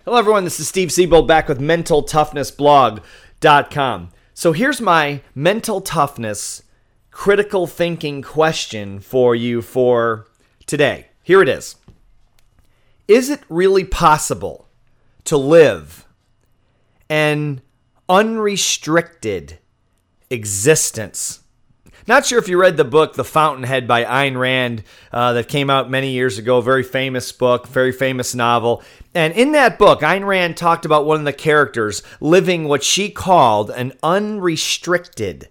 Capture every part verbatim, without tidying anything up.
Hello, everyone. This is Steve Siebold back with mental toughness blog dot com. So here's my mental toughness critical thinking question for you for today. Here it is. Is it really possible to live an unrestricted existence? Not sure if you read the book, The Fountainhead by Ayn Rand, uh, that came out many years ago. Very famous book, very famous novel. And in that book, Ayn Rand talked about one of the characters living what she called an unrestricted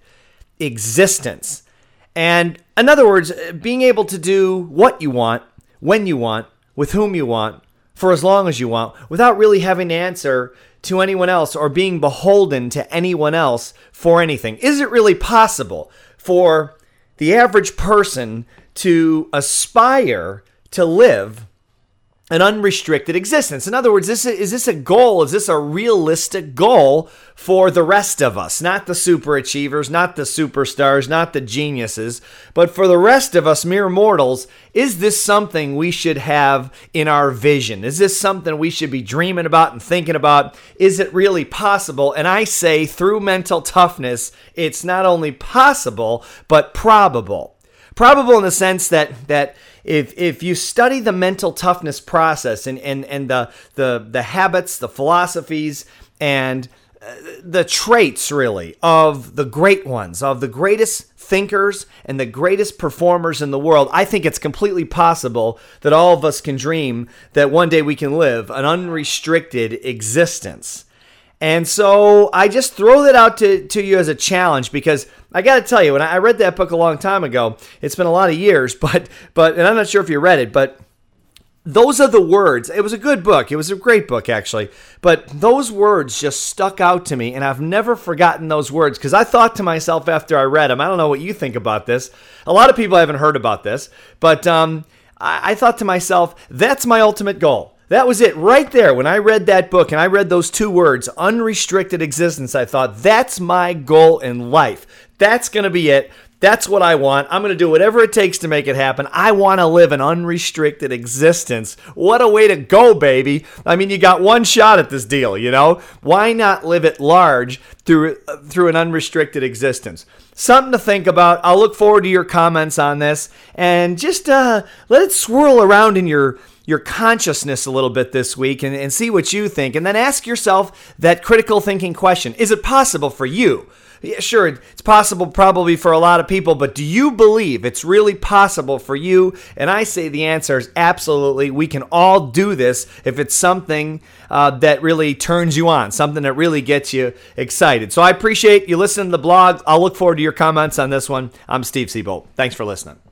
existence. And in other words, being able to do what you want, when you want, with whom you want, for as long as you want, without really having to answer to anyone else or being beholden to anyone else for anything. Is it really possible for the average person to aspire to live an unrestricted existence? In other words, is this, is this a goal? Is this a realistic goal for the rest of us? Not the super achievers, not the superstars, not the geniuses, but for the rest of us mere mortals, is this something we should have in our vision? Is this something we should be dreaming about and thinking about? Is it really possible? And I say through mental toughness, it's not only possible, but probable. Probable in the sense that that if if you study the mental toughness process and and, and the, the the habits, the philosophies, and the traits really of the great ones, of the greatest thinkers and the greatest performers in the world, I think it's completely possible that all of us can dream that one day we can live an unrestricted existence. And so I just throw that out to, to you as a challenge, because I got to tell you, when I read that book a long time ago, it's been a lot of years, but but and I'm not sure if you read it, but those are the words. It was a good book. It was a great book, actually. But those words just stuck out to me, and I've never forgotten those words, because I thought to myself after I read them, I don't know what you think about this. A lot of people haven't heard about this, but um, I, I thought to myself, that's my ultimate goal. That was it right there. When I read that book and I read those two words, unrestricted existence, I thought, that's my goal in life. That's going to be it. That's what I want. I'm going to do whatever it takes to make it happen. I want to live an unrestricted existence. What a way to go, baby. I mean, you got one shot at this deal, you know? Why not live it large through, through an unrestricted existence? Something to think about. I'll look forward to your comments on this, and just uh, let it swirl around in your your consciousness a little bit this week and, and see what you think. And then ask yourself that critical thinking question. Is it possible for you? Yeah, sure, it's possible probably for a lot of people, but do you believe it's really possible for you? And I say the answer is absolutely. We can all do this if it's something uh, that really turns you on, something that really gets you excited. So I appreciate you listening to the blog. I'll look forward to your comments on this one. I'm Steve Siebold. Thanks for listening.